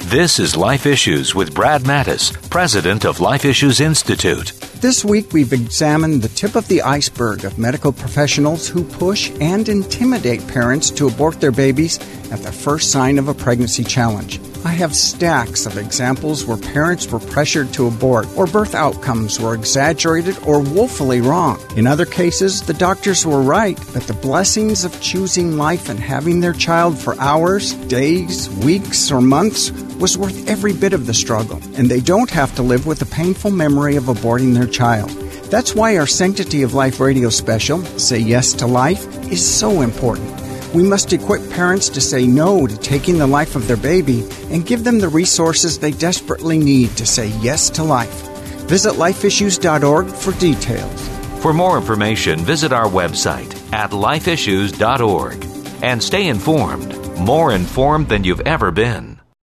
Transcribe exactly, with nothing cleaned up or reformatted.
This is Life Issues with Brad Mattis, president of Life Issues Institute. This week, we've examined the tip of the iceberg of medical professionals who push and intimidate parents to abort their babies at the first sign of a pregnancy challenge. I have stacks of examples where parents were pressured to abort, or birth outcomes were exaggerated or woefully wrong. In other cases, the doctors were right, but the blessings of choosing life and having their child for hours, days, weeks, or months was worth every bit of the struggle, and they don't have to live with the painful memory of aborting their child. That's why our Sanctity of Life radio special, Say Yes to Life, is so important. We must equip parents to say no to taking the life of their baby and give them the resources they desperately need to say yes to life. Visit life issues dot org for details. For more information, visit our website at life issues dot org and stay informed, more informed than you've ever been.